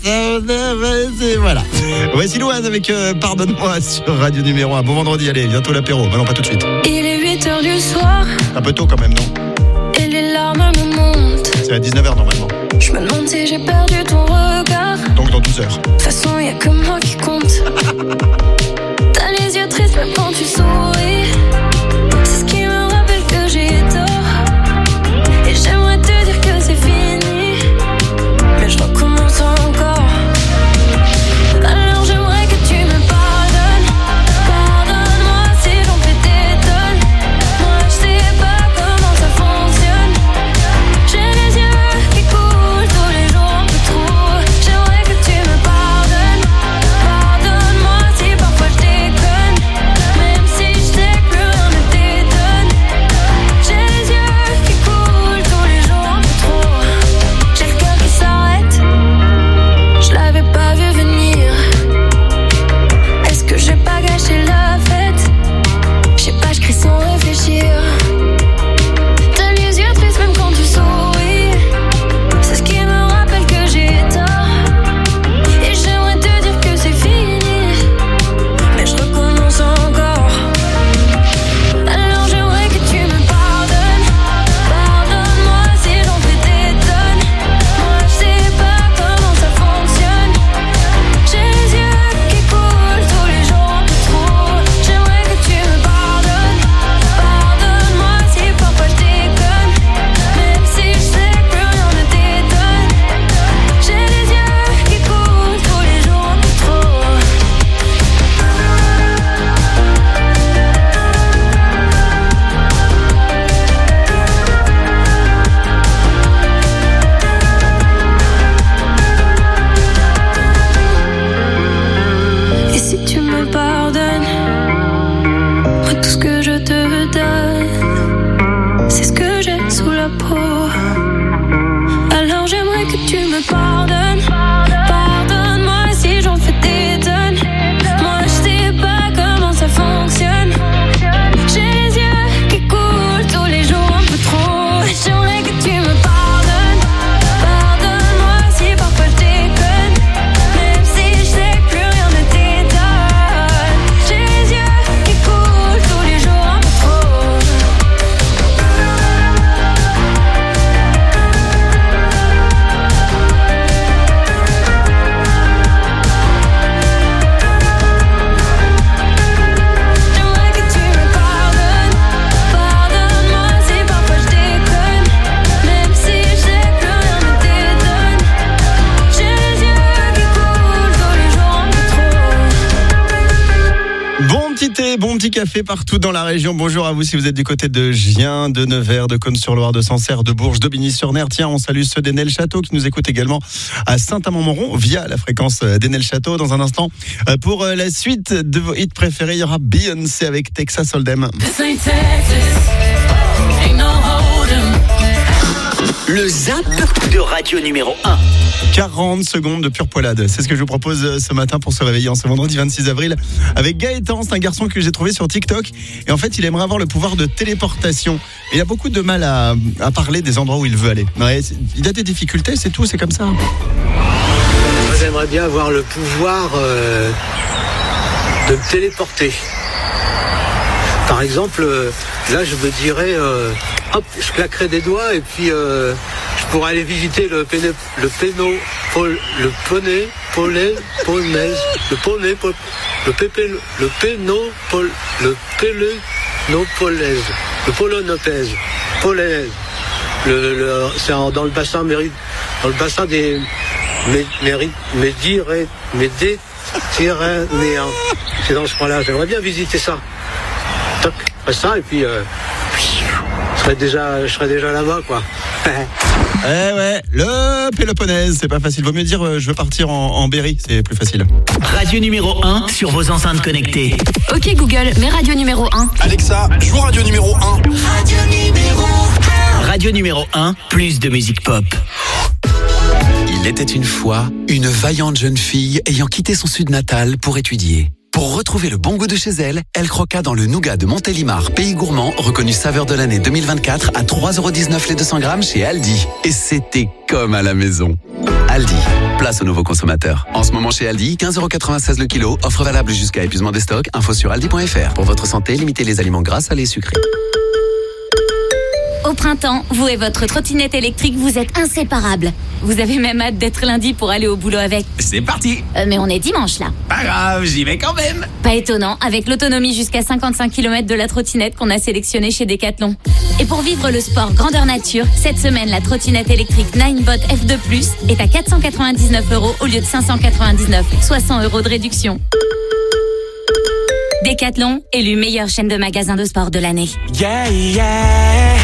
voilà. Voici Louane avec Pardonne-moi sur Radio numéro 1. Bon vendredi, allez, bientôt l'apéro. Bah non, pas tout de suite. Il est 8h du soir Un peu tôt quand même, non? et les larmes me montent. C'est à 19h normalement. Je me demande si j'ai perdu ton regard. Donc dans 12 heures. De toute façon, y a que moi qui compte. T'as les yeux tristes même quand tu souris. C'est ce qui me rappelle que j'ai tort. Et j'aimerais te dire que c'est fini, mais je recommence encore. Alors j'aimerais que tu me pardonnes. Pardonne-moi si j'en fais des tonnes. Moi je sais pas comment ça fonctionne. J'ai les yeux qui coulent tous les jours un peu trop. J'aimerais que tu me pardonnes. Pardonne-moi si parfois je déconne. Même si je sais petit thé, bon petit café partout dans la région. Bonjour à vous si vous êtes du côté de Gien, de Nevers, de Cosne-sur-Loire, de Sancerre, de Bourges, d'Aubigny-sur-Ner. Tiens, on salue ceux d'Enel-Château qui nous écoutent également à Saint-Amand-Montrond via la fréquence d'Enel-Château. Dans un instant, pour la suite de vos hits préférés, il y aura Beyoncé avec Texas Hold'em. Le zap de radio numéro 1. 40 secondes de pure poilade. C'est ce que je vous propose ce matin pour se réveiller en ce vendredi 26 avril avec Gaëtan. C'est un garçon que j'ai trouvé sur TikTok. Et en fait, il aimerait avoir le pouvoir de téléportation. Il a beaucoup de mal à parler des endroits où il veut aller. Ouais, il a des difficultés, c'est tout, c'est comme ça. Moi, j'aimerais bien avoir le pouvoir de me téléporter. Par exemple, là, je me dirais, hop, je claquerais des doigts et puis je pourrais aller visiter le c'est dans le bassin des Méditerranéens. C'est dans ce coin-là. J'aimerais bien visiter ça. Toc, ça et puis je serais déjà là-bas, quoi. Ouais, le Péloponnèse, c'est pas facile. Vaut mieux dire je veux partir en Berry, c'est plus facile. Radio numéro 1 sur vos enceintes connectées. Ok Google, mets radio numéro 1. Alexa, joue radio numéro 1. Radio numéro 1. Radio numéro 1, plus de musique pop. Il était une fois une vaillante jeune fille ayant quitté son sud natal pour étudier. Pour retrouver le bon goût de chez elle, elle croqua dans le nougat de Montélimar, pays gourmand, reconnu saveur de l'année 2024 à 3,19€ les 200 grammes chez Aldi. Et c'était comme à la maison. Aldi, place aux nouveaux consommateurs. En ce moment chez Aldi, 15,96€ le kilo, offre valable jusqu'à épuisement des stocks, info sur aldi.fr. Pour votre santé, limitez les aliments gras, salés et sucrés. Au printemps, vous et votre trottinette électrique, vous êtes inséparables. Vous avez même hâte d'être lundi pour aller au boulot avec. C'est parti. Mais on est dimanche là. Pas grave, j'y vais quand même. Pas étonnant, avec l'autonomie jusqu'à 55 km de la trottinette qu'on a sélectionnée chez Decathlon. Et pour vivre le sport grandeur nature, cette semaine, la trottinette électrique Ninebot F2+, est à 499€ au lieu de 599, soit 100€ de réduction. Decathlon, élu meilleure chaîne de magasins de sport de l'année. Yeah, yeah.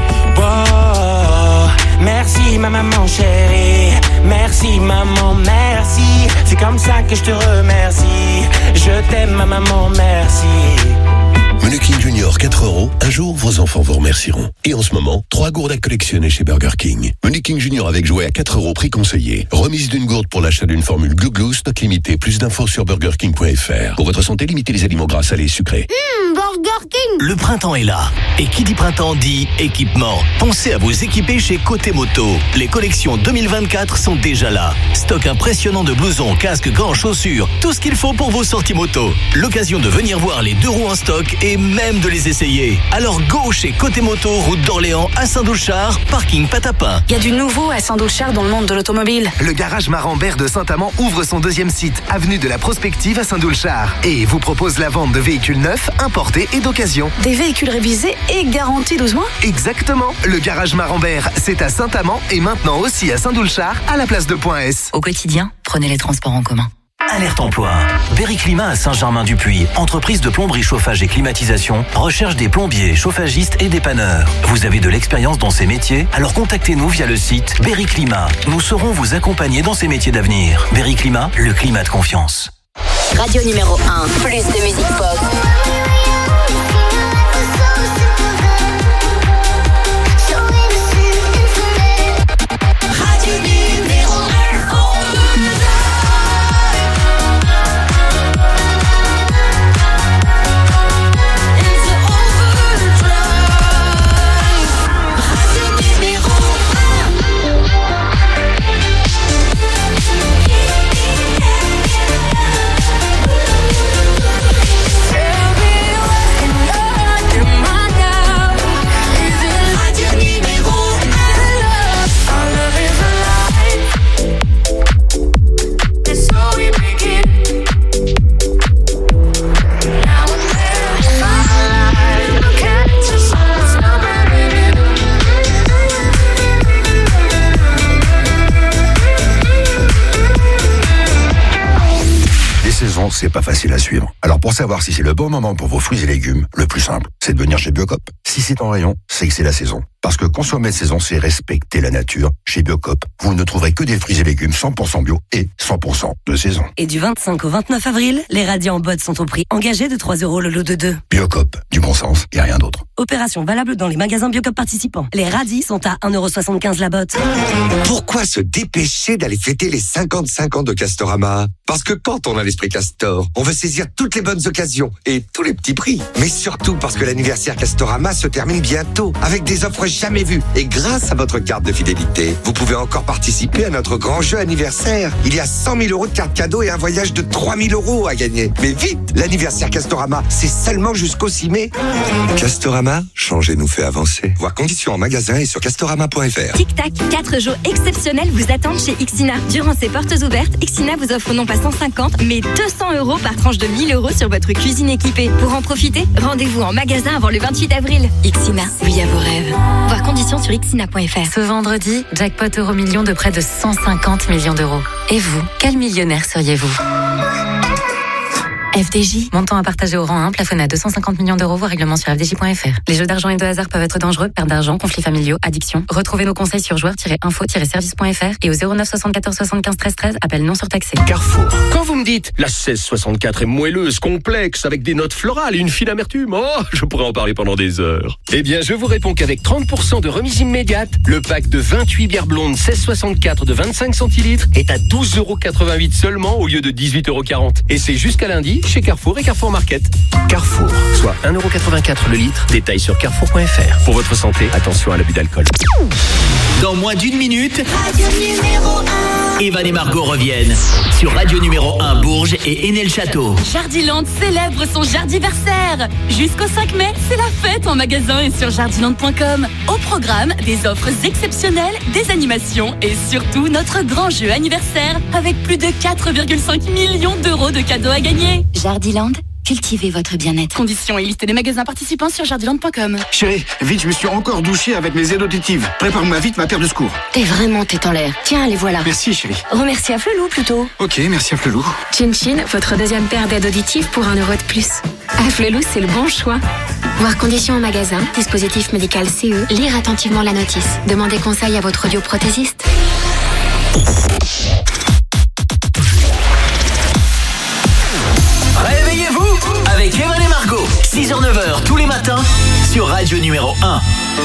Wow. Merci ma maman chérie. Merci maman, merci. C'est comme ça que je te remercie. Je t'aime ma maman, merci. King Junior 4€. Un jour, vos enfants vous remercieront. Et en ce moment, 3 gourdes à collectionner chez Burger King. King Junior avec jouet à 4€, prix conseillé. Remise d'une gourde pour l'achat d'une formule Glu-Glu, stock limité. Plus d'infos sur burgerking.fr. Pour votre santé, limitez les aliments gras, salés et sucrés. Burger King. Le printemps est là. Et qui dit printemps dit équipement. Pensez à vous équiper chez Côté Moto. Les collections 2024 sont déjà là. Stock impressionnant de blousons, casques, gants, chaussures. Tout ce qu'il faut pour vos sorties moto. L'occasion de venir voir les 2 roues en stock et même de les essayer. Alors go chez Côté Moto, route d'Orléans à Saint-Doulchard, parking Patapin. Il y a du nouveau à Saint-Doulchard dans le monde de l'automobile. Le garage Marambert de Saint-Amand ouvre son 2e site, avenue de la Prospective à Saint-Doulchard. Et vous propose la vente de véhicules neufs, importés et d'occasion. Des véhicules révisés et garantis 12 mois. Exactement. Le garage Marambert, c'est à Saint-Amand et maintenant aussi à Saint-Doulchard, à la place de Point S. Au quotidien, prenez les transports en commun. Alerte emploi. Berry Climat à Saint-Germain-du-Puy, entreprise de plomberie, chauffage et climatisation, recherche des plombiers, chauffagistes et dépanneurs. Vous avez de l'expérience dans ces métiers? Alors contactez-nous via le site Berry Climat. Nous saurons vous accompagner dans ces métiers d'avenir. Berry Climat, le climat de confiance. Radio numéro 1, plus de musique pop. Radio numéro 1. Tell me saisons, c'est pas facile à suivre. Alors pour savoir si c'est le bon moment pour vos fruits et légumes, le plus simple, c'est de venir chez Biocop. Si c'est en rayon, c'est que c'est la saison. Parce que consommer de saison, c'est respecter la nature. Chez Biocop, vous ne trouverez que des fruits et légumes 100% bio et 100% de saison. Et du 25 au 29 avril, les radis en botte sont au prix engagé de 3 € le lot de 2. Biocop, du bon sens et rien d'autre. Opération valable dans les magasins Biocop participants. Les radis sont à 1,75 € la botte. Pourquoi se dépêcher d'aller fêter les 55 ans de Castorama? Parce que quand on a l'esprit Castor, on veut saisir toutes les bonnes occasions et tous les petits prix. Mais surtout parce que l'anniversaire Castorama se termine bientôt avec des offres jamais vues. Et grâce à votre carte de fidélité, vous pouvez encore participer à notre grand jeu anniversaire. Il y a 100 000 € de cartes cadeaux et un voyage de 3 000 € à gagner. Mais vite, l'anniversaire Castorama, c'est seulement jusqu'au 6 mai. Castorama, changer nous fait avancer. Voir conditions en magasin et sur castorama.fr. Tic-tac, 4 jours exceptionnels vous attendent chez Ixina. Durant ces portes ouvertes, Ixina vous offre non pas 150, mais 200 € par tranche de 1 000 € sur votre cuisine équipée. Pour en profiter, rendez-vous en magasin avant le 28 avril. Ixina, oui à vos rêves. Voir conditions sur ixina.fr. Ce vendredi, jackpot euro-million de près de 150 millions d'euros. Et vous, quel millionnaire seriez-vous ? FDJ. Montant à partager au rang 1, plafonné à 250 millions d'euros, voire règlement sur FDJ.fr. Les jeux d'argent et de hasard peuvent être dangereux, perte d'argent, conflits familiaux, addiction. Retrouvez nos conseils sur joueurs-info-service.fr et au 09 74 75 13 13, appel non surtaxé. Carrefour. Quand vous me dites la 1664 est moelleuse, complexe, avec des notes florales et une fine amertume, oh, je pourrais en parler pendant des heures. Eh bien, je vous réponds qu'avec 30% de remise immédiate, le pack de 28 bières blondes 1664 de 25 centilitres est à 12,88 € seulement au lieu de 18,40 €. Et c'est jusqu'à lundi chez Carrefour et Carrefour Market. Carrefour, soit 1,84 € le litre. Détail sur carrefour.fr. Pour votre santé, attention à l'abus d'alcool. Dans moins d'une minute, Evan et Margot reviennent sur Radio numéro 1 Bourges et Enel-Château. Jardiland célèbre son jardiversaire. Jusqu'au 5 mai, c'est la fête en magasin et sur jardiland.com. Au programme, des offres exceptionnelles, des animations et surtout notre grand jeu anniversaire avec plus de 4,5 millions d'euros de cadeaux à gagner. Jardiland, cultivez votre bien-être. Conditions et liste des magasins participants sur jardiland.com. Chérie, vite, je me suis encore douché avec mes aides auditives. Prépare-moi vite ma paire de secours. T'es vraiment tête en l'air. Tiens, les voilà. Merci, chérie. Remercie à Flelou plutôt. Ok, merci à Flelou. Chin Chin, votre deuxième paire d'aides auditives pour 1 € de plus. À Flelou, c'est le bon choix. Voir conditions en magasin, dispositif médical CE, lire attentivement la notice. Demandez conseil à votre audioprothésiste. Réveillez-vous avec Evan et Margot. 6h-9h tous les matins sur Radio numéro 1.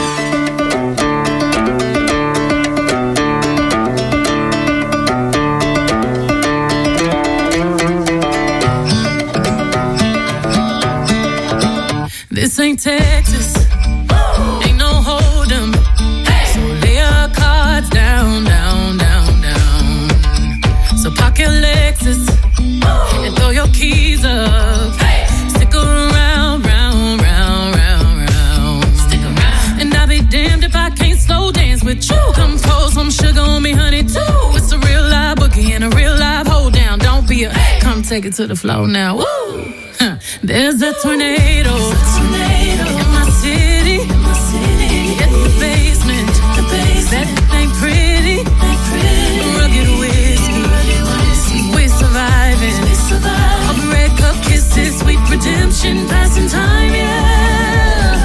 This ain't Texas, ain't no hold 'em. So lay your cards down, down, down, down. So park your Lexus and throw your keys up. Stick around, round, round, round, round. Stick around. And I'll be damned if I can't slow dance with you. Come pour some sugar on me, honey, too. It's a real live boogie and a real live hold down. Don't be a, come take it to the floor now. Woo! There's a tornado in my city, in the basement. That ain't pretty. Rugged whiskey, we're surviving. All the red cup kisses, sweet redemption, passing time, yeah.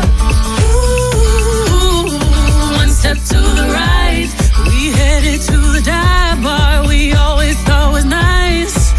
Ooh, one step to the right, we headed to the dive bar we always thought was nice.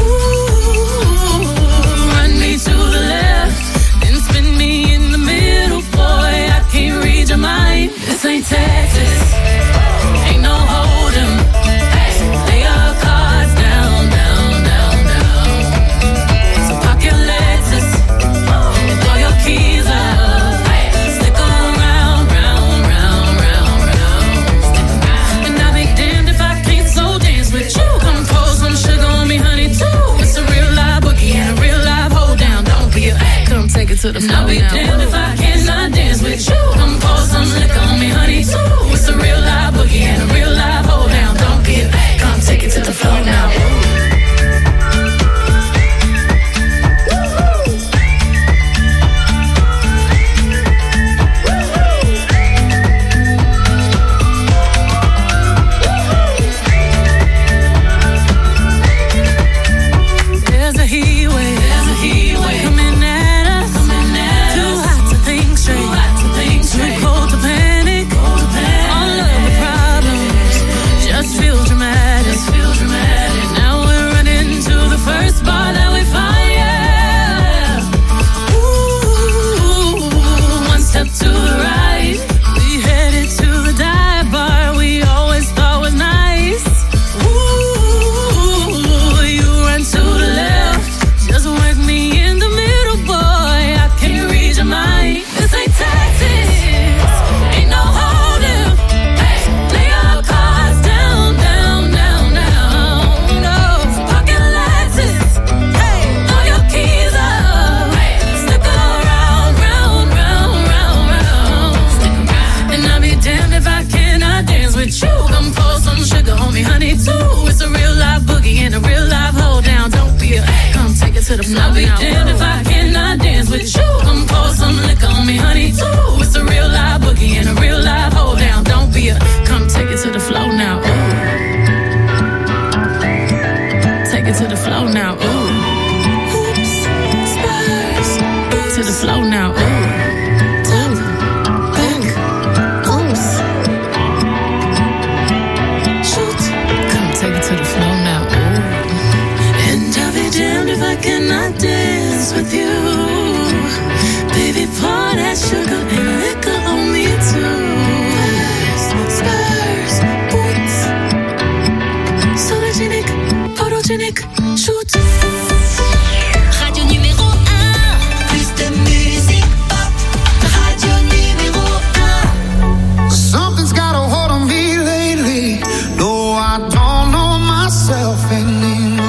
To the left, then spin me in the middle, boy, I can't read your mind. This ain't Texas, ain't no hold 'em. Lay your cards down, down, down, down. So park your Lexus and throw your keys up. Stick around, round, round, round, round. And I'll be damned if I can't slow dance with you. Come pour some sugar on me, honey, too. It's a real live boogie and a real live hold down. Come take it to the floor now. I'll be damned if I cannot dance with you. Come pour some liquor on me, honey, too. It's a real live boogie and a real live hold down. Don't get back, come take it to the floor now. There's a And I'll be damned if I cannot dance with you. Come pour some liquor on me, honey, too. It's a real live boogie and a real live hold down. Don't be a, come take it to the flow now. Ooh. Take it to the flow now. Ooh. Oops, spurs. To the flow now. Ooh. Cannot dance with you, baby. Pour that sugar and liquor on me too. Spurs, boots, sologenic, photogenic, shoot. Radio numéro 1. Plus de musique pop. Radio numéro 1. Something's got a hold on me lately. No, I don't know myself anymore.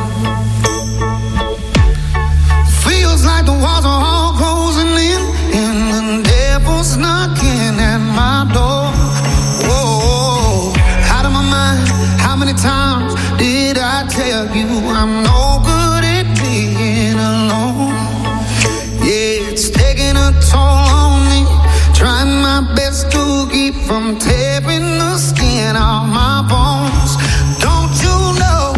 Like the walls are all closing in, and the devil's knocking at my door. Whoa, out of my mind. How many times did I tell you I'm no good at being alone? Yeah, it's taking a toll on me. Trying my best to keep from tearing the skin off my bones. Don't you know?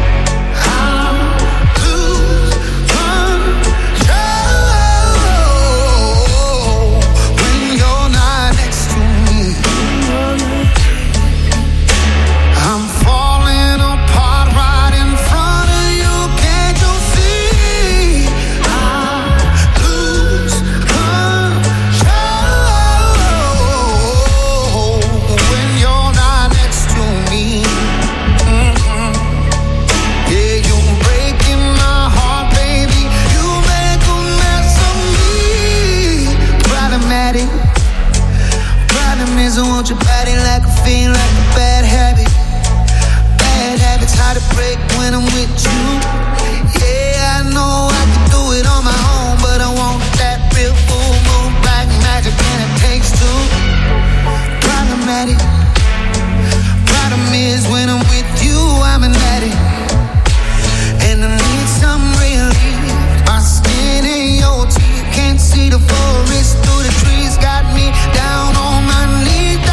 I want your body like a fiend, like a bad habit. Bad habits hard to break when I'm with you. Yeah, I know I can do it on my own, but I want that real full moon, black magic, and it takes two. Problematic. Problem is when I'm with you, I'm an addict, and I need some relief. My skin ain't your teeth, can't see the forest through the trees. Got me down on my knees.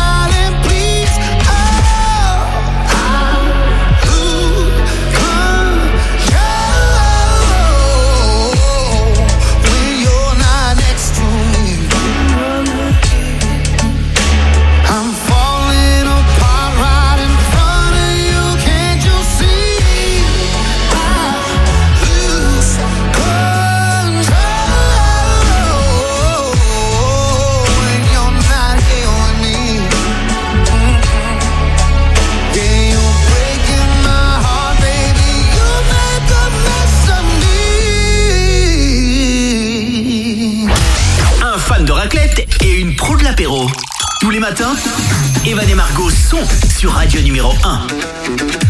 Et une pro de l'apéro. Tous les matins, Evan et Margot sont sur Radio numéro 1.